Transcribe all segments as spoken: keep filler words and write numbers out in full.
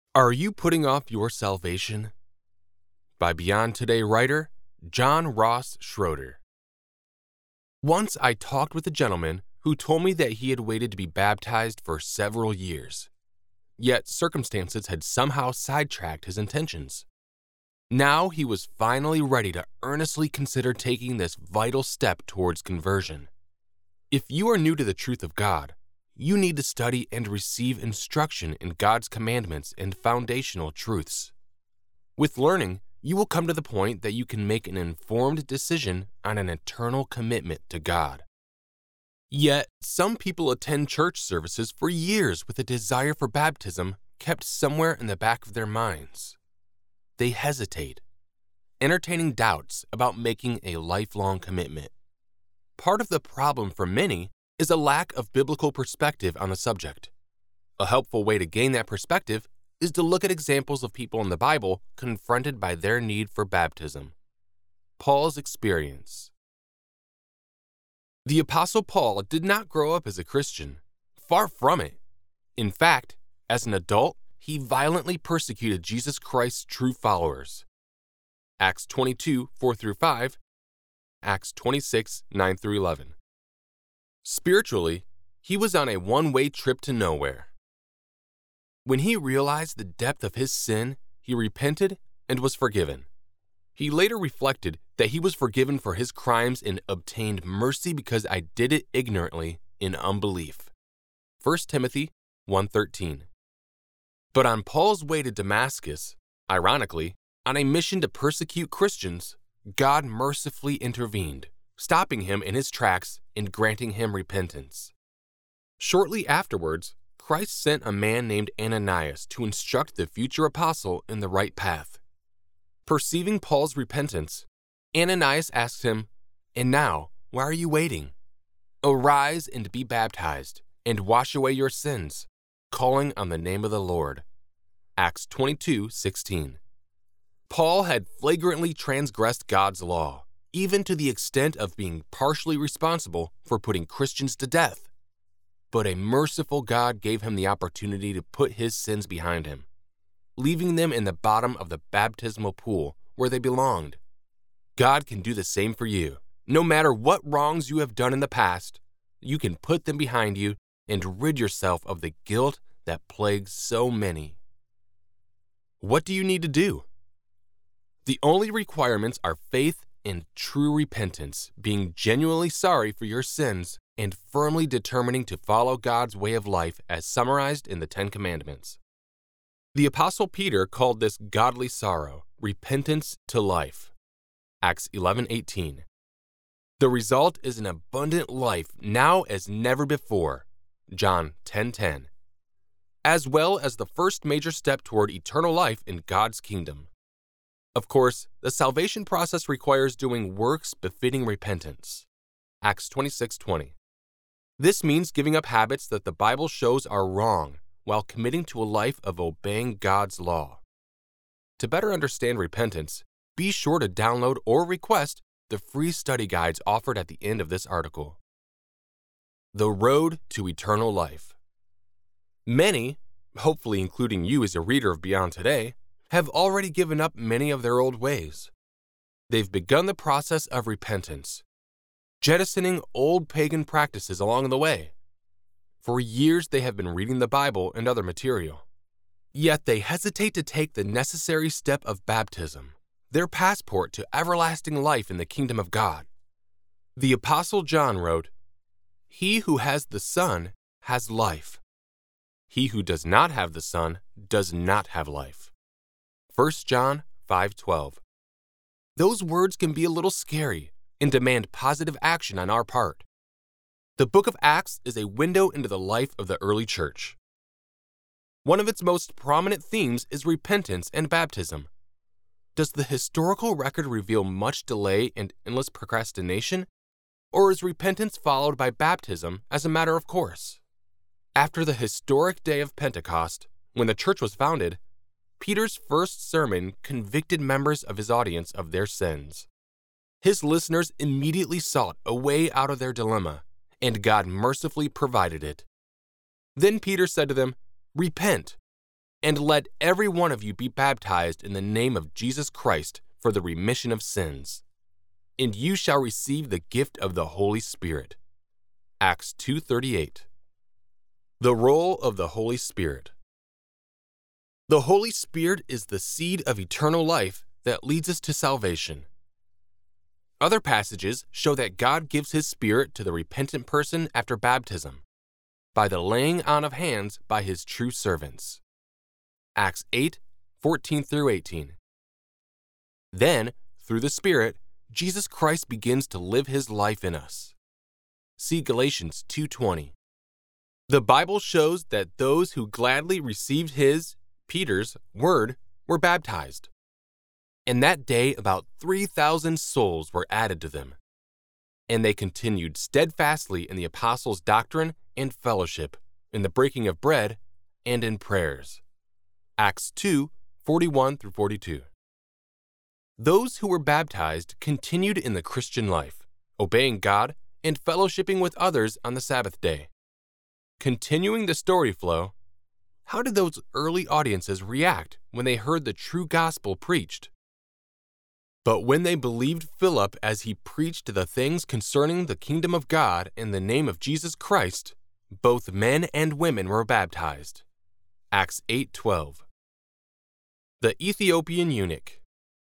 Are you putting off your salvation? By Beyond Today writer John Ross Schroeder. Once I talked with a gentleman who told me that he had waited to be baptized for several years, yet circumstances had somehow sidetracked his intentions. Now he was finally ready to earnestly consider taking this vital step towards conversion. If you are new to the truth of God, you need to study and receive instruction in God's commandments and foundational truths. With learning, you will come to the point that you can make an informed decision on an eternal commitment to God. Yet, some people attend church services for years with a desire for baptism kept somewhere in the back of their minds. They hesitate, entertaining doubts about making a lifelong commitment. Part of the problem for many is a lack of biblical perspective on the subject. A helpful way to gain that perspective is to look at examples of people in the Bible confronted by their need for baptism. Paul's experience. The Apostle Paul did not grow up as a Christian. Far from it. In fact, as an adult, he violently persecuted Jesus Christ's true followers. Acts twenty-two, four through five, Acts twenty-six, nine through eleven. Spiritually, he was on a one-way trip to nowhere. When he realized the depth of his sin, he repented and was forgiven. He later reflected that he was forgiven for his crimes and obtained mercy because I did it ignorantly in unbelief. First Timothy one thirteen. But on Paul's way to Damascus, ironically, on a mission to persecute Christians, God mercifully intervened, stopping him in his tracks and granting him repentance. Shortly afterwards, Christ sent a man named Ananias to instruct the future apostle in the right path. Perceiving Paul's repentance, Ananias asked him, "And now, why are you waiting? Arise and be baptized, and wash away your sins, calling on the name of the Lord." Acts twenty-two, sixteen. Paul had flagrantly transgressed God's law, even to the extent of being partially responsible for putting Christians to death. But a merciful God gave him the opportunity to put his sins behind him, leaving them in the bottom of the baptismal pool where they belonged. God can do the same for you. No matter what wrongs you have done in the past, you can put them behind you and rid yourself of the guilt that plagues so many. What do you need to do? The only requirements are faith and true repentance, being genuinely sorry for your sins and firmly determining to follow God's way of life as summarized in the Ten Commandments. The Apostle Peter called this godly sorrow repentance to life. Acts eleven eighteen. The result is an abundant life now as never before. John ten ten. As well as the first major step toward eternal life in God's kingdom. Of course, the salvation process requires doing works befitting repentance. Acts twenty-six twenty. This means giving up habits that the Bible shows are wrong while committing to a life of obeying God's law. To better understand repentance, be sure to download or request the free study guides offered at the end of this article. The Road to Eternal Life. Many, hopefully including you as a reader of Beyond Today, have already given up many of their old ways. They've begun the process of repentance, jettisoning old pagan practices along the way. For years they have been reading the Bible and other material. Yet they hesitate to take the necessary step of baptism, their passport to everlasting life in the kingdom of God. The Apostle John wrote, "He who has the Son has life. He who does not have the Son does not have life." First John five twelve. Those words can be a little scary and demand positive action on our part. The book of Acts is a window into the life of the early church. One of its most prominent themes is repentance and baptism. Does the historical record reveal much delay and endless procrastination, or is repentance followed by baptism as a matter of course? After the historic day of Pentecost, when the church was founded, Peter's first sermon convicted members of his audience of their sins. His listeners immediately sought a way out of their dilemma, and God mercifully provided it. Then Peter said to them, "Repent And let every one of you be baptized in the name of Jesus Christ for the remission of sins, and you shall receive the gift of the Holy Spirit. Acts two thirty-eight. The role of the Holy Spirit. The Holy Spirit is the seed of eternal life that leads us to salvation. Other passages show that God gives His Spirit to the repentant person after baptism, by the laying on of hands by His true servants. Acts eight fourteen through eighteen. Then, through the Spirit, Jesus Christ begins to live His life in us. See Galatians two twenty. The Bible shows that those who gladly received His, Peter's, word were baptized. And that day about three thousand souls were added to them. And they continued steadfastly in the apostles' doctrine and fellowship, in the breaking of bread, and in prayers. Acts two forty-one through forty-two. Those who were baptized continued in the Christian life, obeying God and fellowshipping with others on the Sabbath day. Continuing the story flow, how did those early audiences react when they heard the true gospel preached? But when they believed Philip as he preached the things concerning the kingdom of God in the name of Jesus Christ, both men and women were baptized. Acts eight twelve. The Ethiopian Eunuch.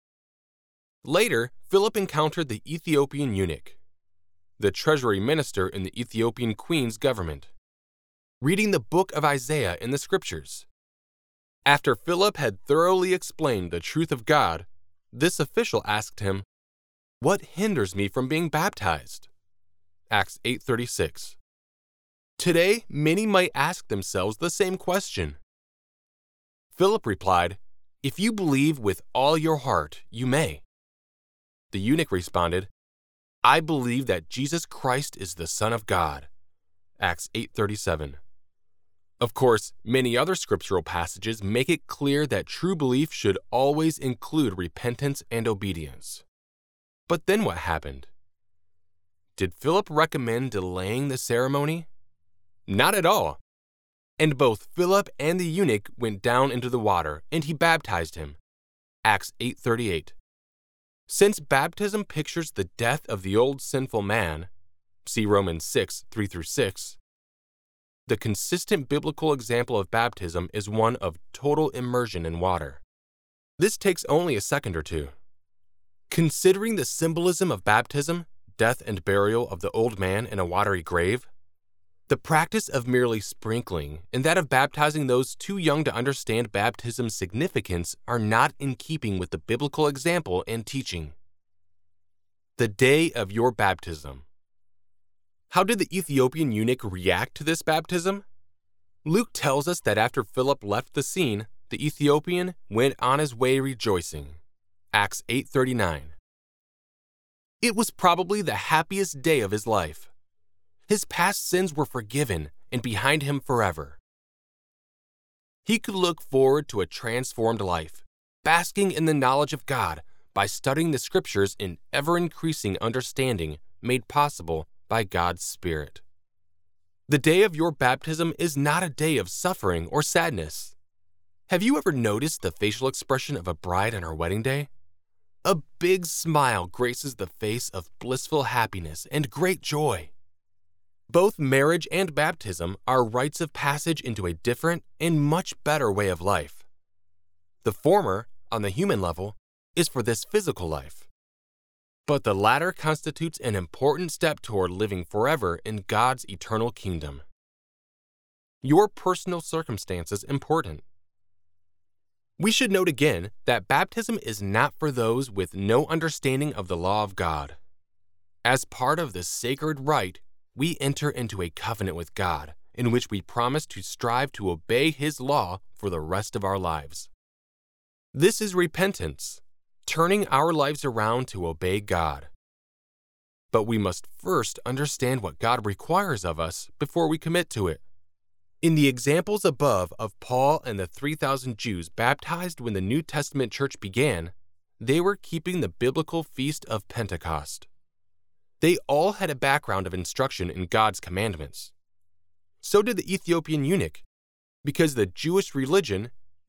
Later, Philip encountered the Ethiopian eunuch, the treasury minister in the Ethiopian queen's government, reading the book of Isaiah in the scriptures. After Philip had thoroughly explained the truth of God, this official asked him, "What hinders me from being baptized?" Acts eight thirty-six. Today, many might ask themselves the same question. Philip replied, "If you believe with all your heart, you may." The eunuch responded, "I believe that Jesus Christ is the Son of God." Acts eight thirty-seven. Of course, many other scriptural passages make it clear that true belief should always include repentance and obedience. But then what happened? Did Philip recommend delaying the ceremony? Not at all. And both Philip and the eunuch went down into the water, and he baptized him. Acts eight thirty-eight. Since baptism pictures the death of the old sinful man, see Romans six three through six, the consistent biblical example of baptism is one of total immersion in water. This takes only a second or two. Considering the symbolism of baptism, death and burial of the old man in a watery grave, the practice of merely sprinkling and that of baptizing those too young to understand baptism's significance are not in keeping with the biblical example and teaching. The day of your baptism. How did the Ethiopian eunuch react to this baptism? Luke tells us that after Philip left the scene, the Ethiopian went on his way rejoicing. Acts eight thirty-nine. It was probably the happiest day of his life. His past sins were forgiven and behind him forever. He could look forward to a transformed life, basking in the knowledge of God by studying the scriptures in ever-increasing understanding made possible by God's Spirit. The day of your baptism is not a day of suffering or sadness. Have you ever noticed the facial expression of a bride on her wedding day? A big smile graces the face of blissful happiness and great joy. Both marriage and baptism are rites of passage into a different and much better way of life. The former, on the human level, is for this physical life. But the latter constitutes an important step toward living forever in God's eternal kingdom. Your personal circumstances important. We should note again that baptism is not for those with no understanding of the law of God. As part of the sacred rite, we enter into a covenant with God, in which we promise to strive to obey His law for the rest of our lives. This is repentance, turning our lives around to obey God. But we must first understand what God requires of us before we commit to it. In the examples above of Paul and the three thousand Jews baptized when the New Testament church began, they were keeping the biblical feast of Pentecost. They all had a background of instruction in God's commandments. So did the Ethiopian eunuch, because the Jewish religion,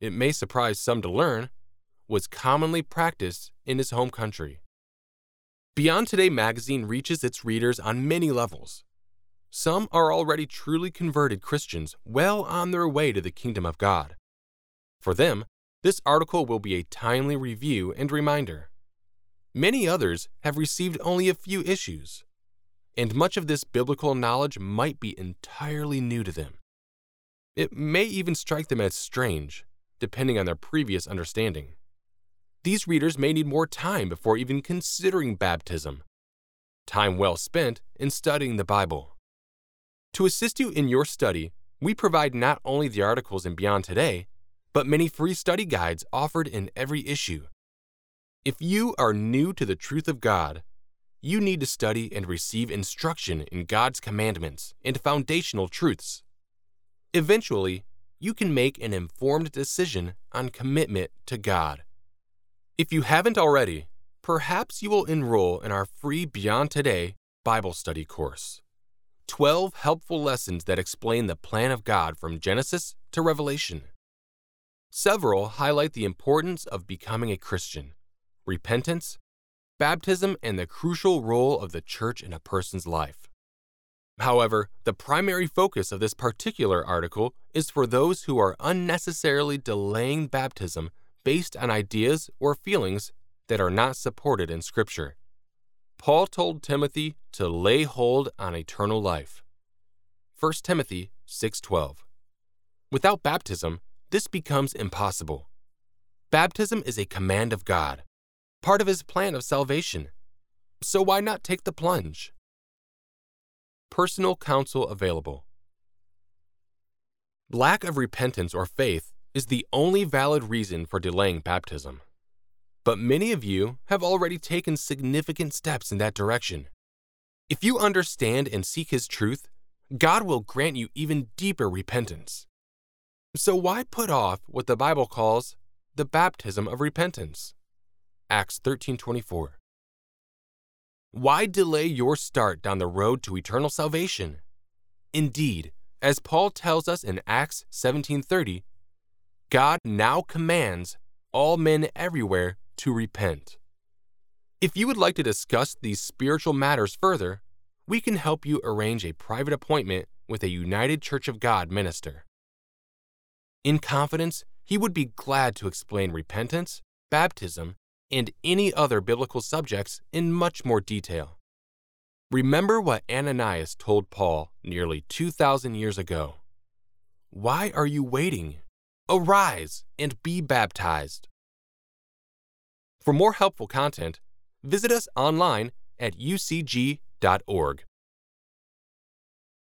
it may surprise some to learn, was commonly practiced in his home country. Beyond Today magazine reaches its readers on many levels. Some are already truly converted Christians well on their way to the kingdom of God. For them, this article will be a timely review and reminder. Many others have received only a few issues, and much of this biblical knowledge might be entirely new to them. It may even strike them as strange, depending on their previous understanding. These readers may need more time before even considering baptism, time well spent in studying the Bible. To assist you in your study, we provide not only the articles in Beyond Today, but many free study guides offered in every issue. If you are new to the truth of God, you need to study and receive instruction in God's commandments and foundational truths. Eventually, you can make an informed decision on commitment to God. If you haven't already, perhaps you will enroll in our free Beyond Today Bible study course. twelve helpful lessons that explain the plan of God from Genesis to Revelation. Several highlight the importance of becoming a Christian, repentance, baptism, and the crucial role of the church in a person's life. However, the primary focus of this particular article is for those who are unnecessarily delaying baptism based on ideas or feelings that are not supported in Scripture. Paul told Timothy to lay hold on eternal life. First Timothy six twelve. Without baptism, this becomes impossible. Baptism is a command of God, part of His plan of salvation. So why not take the plunge? Personal counsel available. Lack of repentance or faith is the only valid reason for delaying baptism. But many of you have already taken significant steps in that direction. If you understand and seek His truth, God will grant you even deeper repentance. So why put off what the Bible calls the baptism of repentance? Acts thirteen twenty-four. Why delay your start down the road to eternal salvation? Indeed, as Paul tells us in Acts seventeen thirty, God now commands all men everywhere to repent. If you would like to discuss these spiritual matters further, we can help you arrange a private appointment with a United Church of God minister. In confidence, he would be glad to explain repentance, baptism, and any other biblical subjects in much more detail. Remember what Ananias told Paul nearly two thousand years ago. Why are you waiting? Arise and be baptized. For more helpful content, visit us online at u c g dot org.